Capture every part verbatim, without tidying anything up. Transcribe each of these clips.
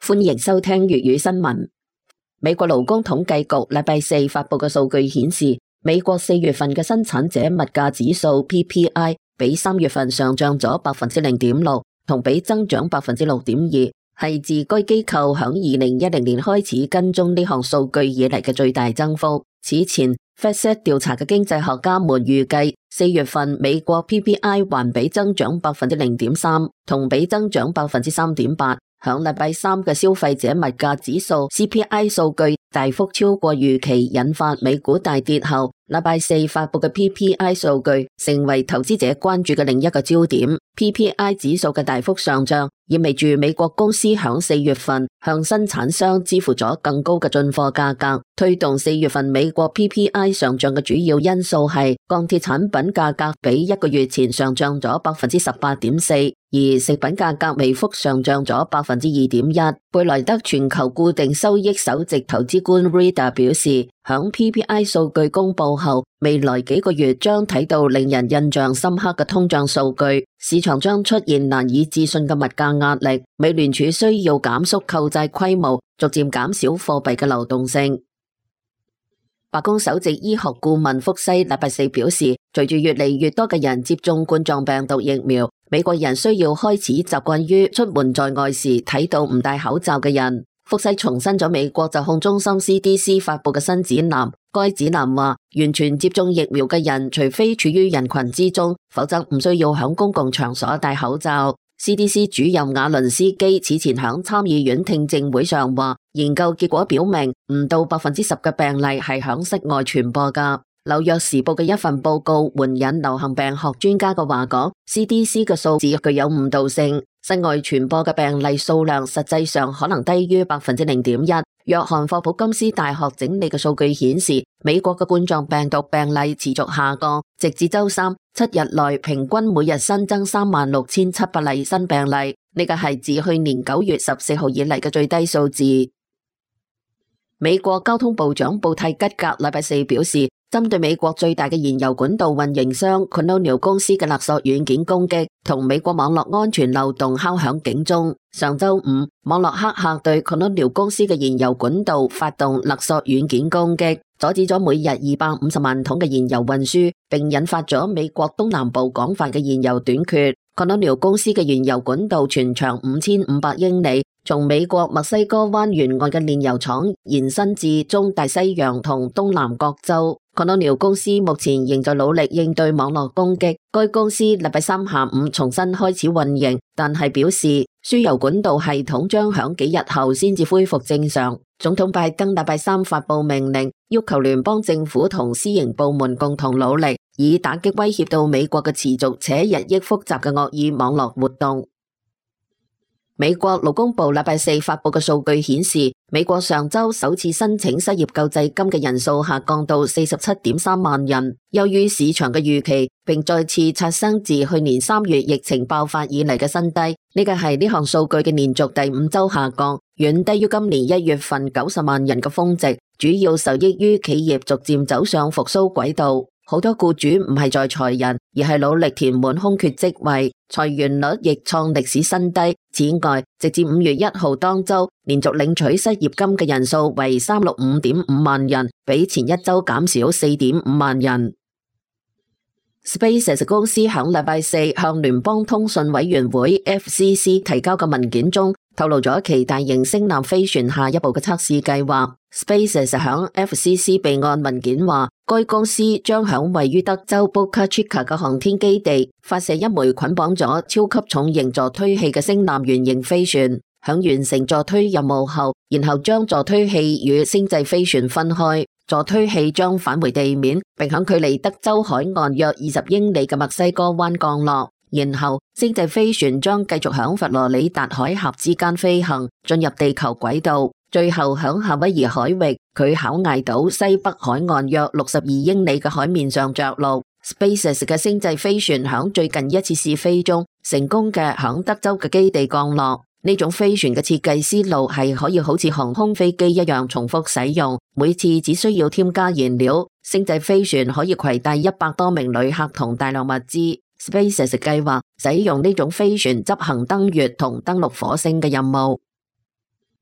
歡迎收聽粵語新聞。美國勞工統計局禮拜四發布嘅數據顯示，美國四月份嘅生產者物價指數 P P I 比三月份上漲咗百分之零點六，同比增長百分之六點二，係自該機構響二零一零年開始跟蹤呢項數據以嚟嘅最大增幅。此前 FactSet 調查嘅經濟學家們預計，四月份美國 P P I 環比增長百分之零點三，同比增長百分之三點八。響禮拜三嘅消費者物價指數 C P I 數據大幅超過預期，引發美股大跌後，禮拜四發布嘅 P P I 數據成為投資者關注嘅另一個焦點。P P I 指數嘅大幅上漲，意味住美國公司響四月份向生產商支付咗更高嘅進貨價格。推動四月份美國 P P I 上漲嘅主要因素係鋼鐵產品價格比一個月前上漲咗百分之十八點四，而食品價格微幅上漲咗百分之二點一。貝萊德全球固定收益首席投資官 Rita 表示，響 P P I 數據公布後，未來幾個月將睇到令人印象深刻嘅通脹數據，市場將出現難以置信嘅物價壓力。美聯儲需要減縮購債規模，逐漸減少貨幣嘅流動性。白宮首席醫學顧問福西禮拜四表示，隨住越嚟越多嘅人接種冠狀病毒疫苗，美國人需要開始習慣於出門在外時睇到唔戴口罩嘅人。福西重申咗美國疾控中心 C D C 發布嘅新指南，該指南話，完全接種疫苗嘅人，除非處於人群之中，否則唔需要響公共場所戴口罩。C D C 主任瓦倫斯基此前響參議院聽證會上話，研究結果表明唔到百分之十嘅病例係響室外傳播噶。紐約時報嘅一份報告援引流行病學專家嘅話講 ，C D C 嘅數字具有誤導性，室外傳播嘅病例數量實際上可能低於百分之零點一。約翰霍普金斯大學整理嘅數據顯示，美國嘅冠狀病毒病例持續下降，直至周三七日內平均每日新增三萬六千七百例新病例，呢個係自去年九月十四號以嚟嘅最低數字。美國交通部長布泰吉格禮拜四表示，針對美國最大嘅燃油管道運營商 Colonial 公司嘅勒索軟件攻擊，同美國網絡安全漏洞敲響警鐘。上周五，網絡黑客對 Colonial 公司嘅燃油管道發動勒索軟件攻擊，阻止咗每日二百五十萬桶嘅燃油運輸，並引發咗美國東南部廣泛嘅燃油短缺。Colonial 公司嘅燃油管道全長五千五百英里，從美國墨西哥灣沿岸嘅煉油廠延伸至中大西洋同東南各州。Colonial 公司目前仍在努力應對網絡攻擊。該公司禮拜三下午重新開始運營，但係表示輸油管道系統將響幾日後先至恢復正常。總統拜登禮拜三發布命令，要求聯邦政府同私營部門共同努力，以打擊威脅到美國嘅持續且日益複雜嘅惡意網絡活動。美國勞工部禮拜四發布嘅數據顯示，美國上周首次申請失業救濟金嘅人數下降到四十七點三萬人，優於市場嘅預期，並再次刷新自去年三月疫情爆發以嚟嘅新低。呢個係呢項數據嘅連續第五周下降，遠低於今年一月份九十萬人嘅峰值，主要受益於企業逐漸走上復甦軌道。好多僱主唔係在裁人，而係努力填滿空缺職位，裁員率亦創歷史新低。此外，直至五月一號當周，連續領取失業金嘅人數為三百六十五點五萬人，比前一周減少四點五萬人。SpaceX 公司響禮拜四向聯邦通訊委員會 F C C 提交嘅文件中，透露咗其大型星艦飛船下一步嘅測試計劃。SpaceX 響 F C C 備案文件話，該公司將響位於德州 Boca Chica 嘅航天基地發射一枚捆綁咗超級重型助推器嘅星艦原型飛船。響完成助推任務後，然後將助推器與星際飛船分開。助推器將返回地面，並響距離德州海岸約二十英里嘅墨西哥灣降落。然後星際飛船將繼續響佛羅里達海峽之間飛行，進入地球軌道，最後響夏威夷海域距考艾島西北海岸約六十二英里嘅海面上着陸。SpaceX 嘅星際飛船響最近一次試飛中，成功嘅響德州嘅基地降落。呢種飛船嘅設計思路係可以好似航空飛機一樣重複使用，每次只需要添加燃料。星際飛船可以攜帶一百多名旅客同大量物資。SpaceX 計劃使用呢種飛船執行登月同登陸火星嘅任務。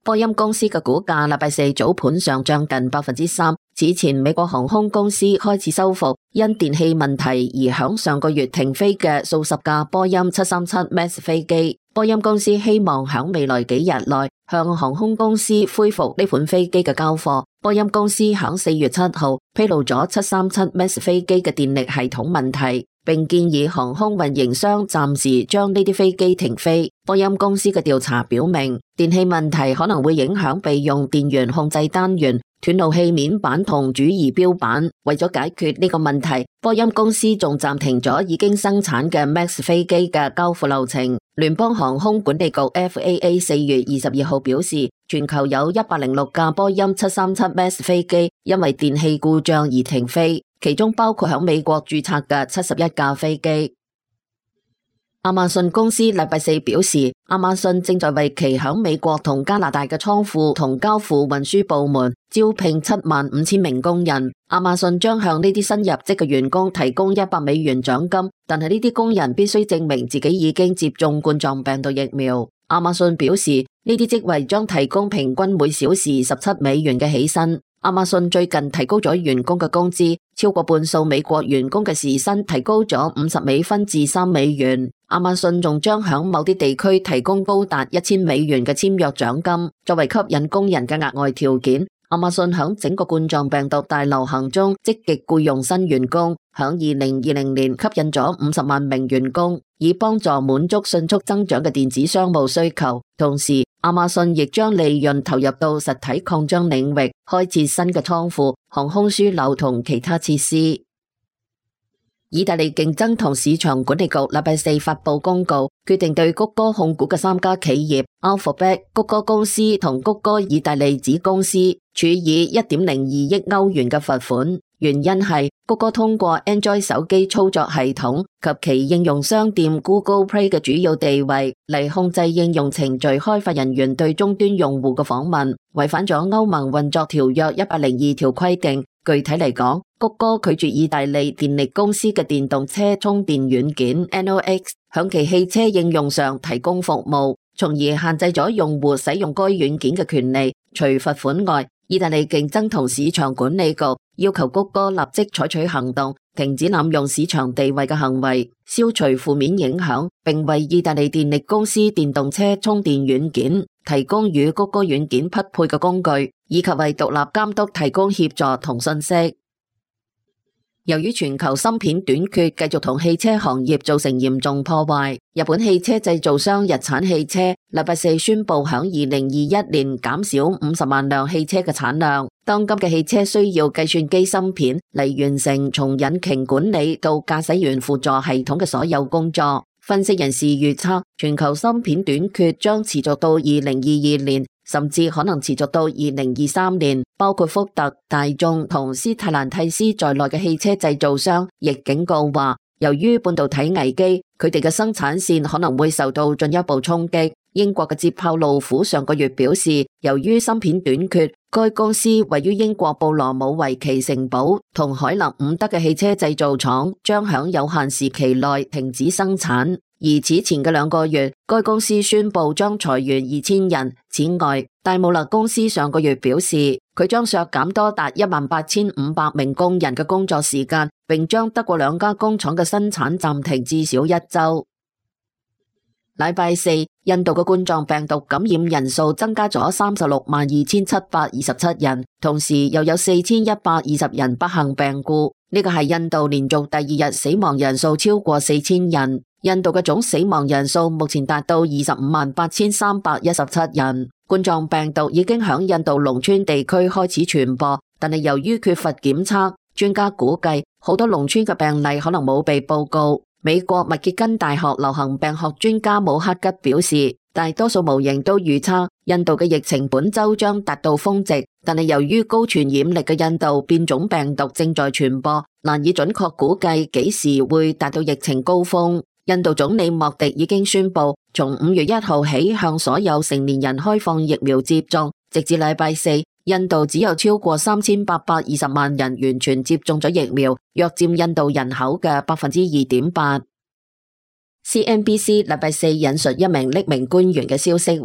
波音公司嘅股價禮拜四早盤上漲近百分之三。此前美國航空公司開始修復因電氣問題而響上個月停飛嘅數十架波音七三七 Max 飛機。波音公司希望響未來幾日內向航空公司恢復呢款飛機嘅交貨。波音公司響四月七號披露咗七三七 Max 飛機嘅電力系統問題，並建議航空運營商暫時將呢啲飛機停飛。波音公司嘅調查表明，電氣問題可能會影響備用電源控制單元、斷路器面板同主儀表板。為咗解決呢個問題，波音公司仲暫停咗已經生產嘅 Max 飛機嘅交付流程。聯邦航空管理局 F A A 四月二十二號表示，全球有一百零六架波音七三七 Max 飛機因為電氣故障而停飛，其中包括響美國註冊嘅七十一架飛機。亞馬遜公司禮拜四表示，亞馬遜正在為其響美國同加拿大嘅倉庫同交付運輸部門招聘七萬五千名工人。亞馬遜將向呢啲新入職嘅員工提供一百美元獎金，但係呢啲工人必須證明自己已經接種冠狀病毒疫苗。亞馬遜表示，呢啲職位將提供平均每小時十七美元嘅起薪。亞馬遜最近提高咗員工嘅工資，超過半數美國員工嘅時薪提高咗五十美分至三美元。亞馬遜仲將響某啲地區提供高達一千美元嘅簽約獎金，作為吸引工人嘅額外條件。亞馬遜響整個冠狀病毒大流行中積極僱用新員工，響二零二零年吸引咗五十萬名員工，以幫助滿足迅速增長嘅電子商務需求。同時，亞馬遜亦將利潤投入到實體擴張領域，開設新嘅倉庫、航空樞紐同其他設施。意大利競爭同市場管理局禮拜四發佈公告，決定對谷歌控股嘅三家企業 Alphabet、谷歌公司同谷歌意大利子公司處以一點零二億歐元嘅罰款。原因係谷歌通過 Android 手機操作系統及其應用商店 Google Play 嘅主要地位嚟控制應用程序開發人員對終端用戶嘅訪問，違反咗歐盟運作條約一百零二條規定。具體嚟講，谷歌拒絕意大利電力公司嘅電動車充電軟件 N O X 響其汽車應用上提供服務，從而限制咗用戶使用該軟件嘅權利。除罰款外，意大利競爭同市場管理局要求谷歌立即採取行動，停止濫用市場地位嘅行為，消除負面影響，並為意大利電力公司電動車充電軟件提供與谷歌軟件匹配嘅工具，以及為獨立監督提供協助同信息。由於全球芯片短缺繼續同汽車行業造成嚴重破壞，日本汽車製造商日產汽車禮拜四宣布響二零二一年減少五十萬輛汽車嘅產量。當今嘅汽車需要計算機芯片嚟完成從引擎管理到駕駛員輔助系統嘅所有工作。分析人士預測，全球芯片短缺將持續到二零二二年，甚至可能持續到二零二三年。包括福特、大眾同斯泰蘭蒂斯在內嘅汽車製造商亦警告話，由於半導體危機，佢哋嘅生產線可能會受到進一步衝擊。英國嘅捷豹路虎上個月表示，由於芯片短缺，該公司位於英國布羅姆維奇城堡同海納伍德嘅汽車製造廠將響有限時期內停止生產。而此前嘅兩個月，該公司宣布將裁員二千人。此外，戴姆勒公司上個月表示，佢將削減多達一萬八千五百名工人嘅工作時間，並將德國兩家工廠嘅生產暫停至少一周。禮拜四，印度嘅冠狀病毒感染人數增加咗三十六萬二千七百二十七人，同時又有四千一百二十人不幸病故。呢個係印度連續第二日死亡人數超過四千人。印度嘅總死亡人數目前達到二十五萬八千三百一十七人。冠狀病毒已經響印度農村地區開始傳播，但係由於缺乏檢測，專家估計好多農村嘅病例可能冇被報告。美國密歇根大學流行病學專家姆克吉表示，大多數模型都預測印度嘅疫情本周將達到峰值，但係由於高傳染力嘅印度變種病毒正在傳播，難以準確估計幾時會達到疫情高峰。印度總理莫迪已經宣布，從五月一號起向所有成年人開放疫苗接種，直至禮拜四，印度只有超過三千八百二十萬人完全接種咗疫苗，約佔印度人口嘅百分之二點八。C N B C 禮拜四引述一名匿名官員嘅消息話，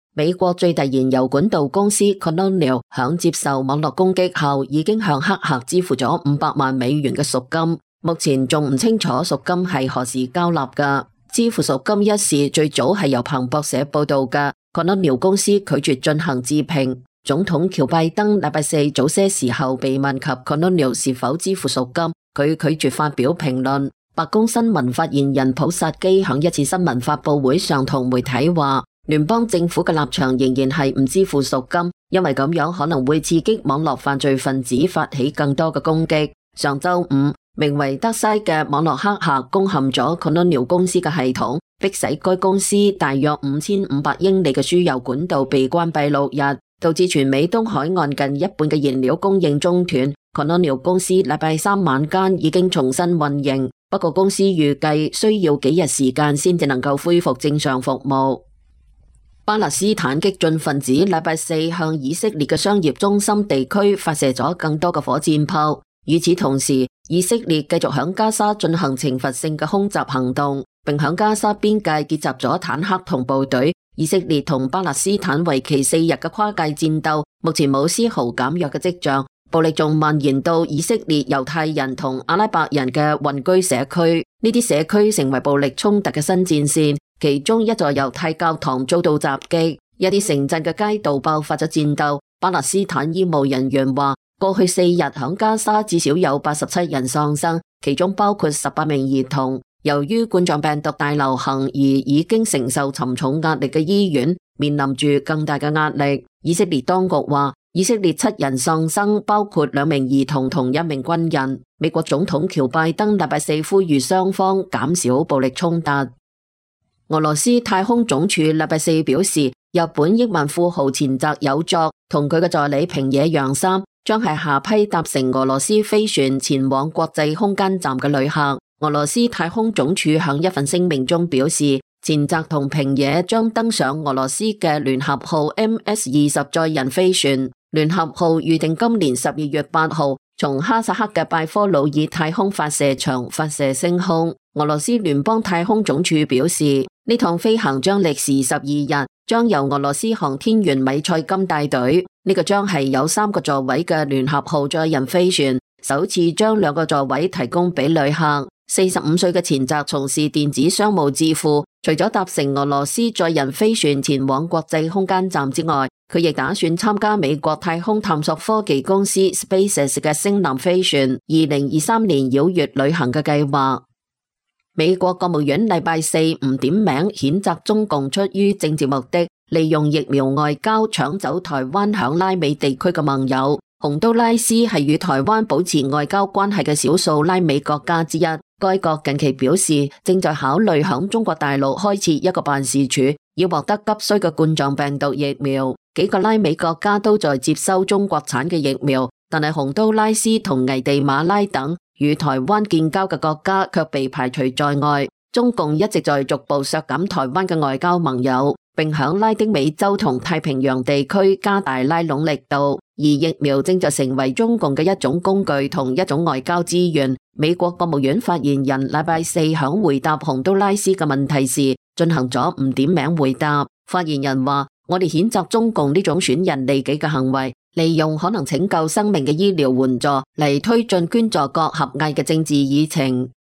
美國最大燃油管道公司 Colonial 響接受網絡攻擊後，已經向黑客支付咗五百萬美元嘅贖金，目前仲唔清楚贖金係何時交納㗎。支付贖金一事最早係由彭博社報道嘅。Colonial 公司拒絕進行置評。總統喬拜登禮拜四早些時候被問及 Colonial 是否支付贖金，佢拒絕發表評論。白宮新聞發言人普薩基響一次新聞發佈會上同媒體話，聯邦政府嘅立場仍然係唔支付贖金，因為咁樣可能會刺激網絡犯罪分子發起更多嘅攻擊。上周五，名為德西嘅網絡黑客攻陷咗 Colonial 公司嘅系統，迫使該公司大約五千五百英里嘅輸油管道被關閉六日，導致全美東海岸近一半嘅燃料供應中斷。Colonial 公司禮拜三晚間已經重新運營，不過公司預計需要幾日時間先至能夠恢復正常服務。巴勒斯坦激進分子禮拜四向以色列嘅商業中心地區發射咗更多嘅火箭炮。與此同時，以色列繼續響加沙進行懲罰性嘅空襲行動，並響加沙邊界結集咗坦克同部隊。以色列同巴勒斯坦為期四日嘅跨界戰鬥，目前冇絲毫減弱嘅跡象，暴力仲蔓延到以色列猶太人同阿拉伯人嘅混居社區，呢啲社區成為暴力衝突嘅新戰線。其中一座猶太教堂遭到襲擊，一啲城鎮嘅街道爆發咗戰鬥。巴勒斯坦醫務人員話，過去四日響加沙至少有八十七人喪生，其中包括十八名兒童。由於冠狀病毒大流行而已經承受沉重壓力嘅醫院面臨住更大嘅壓力。以色列當局話，以色列七人喪生，包括兩名兒童同一名軍人。美國總統喬拜登禮拜四呼籲雙方減少暴力衝突。俄羅斯太空總署禮拜四表示，日本億萬富豪前澤友作同佢嘅助理平野洋三將係下批搭乘俄羅斯飛船前往國際空間站嘅旅客。俄羅斯太空總署響一份聲明中表示，前澤同平野將登上俄羅斯嘅聯合號 M S 二十載人飛船。聯合號預定今年十二月八號從哈薩克嘅拜科魯爾太空發射場發射升空。俄羅斯聯邦太空總署表示，呢趟飛行將歷時十二日，將由俄羅斯航天員米塞金帶隊。呢個將係有三個座位嘅聯合號載人飛船，首次將兩個座位提供俾旅客。四十五歲嘅前澤從事電子商務致富，除咗搭乘俄羅斯載人飛船前往國際空間站之外，佢亦打算參加美國太空探索科技公司 SpaceX 嘅星艦飛船二零二三年繞月旅行嘅計劃。美國國務院禮拜四唔點名譴責中共出於政治目的，利用疫苗外交搶走台灣響拉美地區嘅盟友。洪都拉斯係與台灣保持外交關係嘅少數拉美國家之一。該國近期表示，正在考慮響中國大陸開設一個辦事處，要獲得急需嘅冠狀病毒疫苗。幾個拉美國家都在接收中國產嘅疫苗，但係洪都拉斯同危地馬拉等與台灣建交嘅國家卻被排除在外。中共一直在逐步削減台灣嘅外交盟友，並響拉丁美洲同太平洋地區加大拉攏力度。而疫苗正在成為中共嘅一種工具同一種外交資源。美國國務院發言人禮拜四響回答洪都拉斯嘅問題時，進行咗唔點名回答。發言人話：我哋譴責中共呢種損人利己嘅行為，利用可能拯救生命嘅醫療援助嚟推進捐助國狹隘嘅政治議程。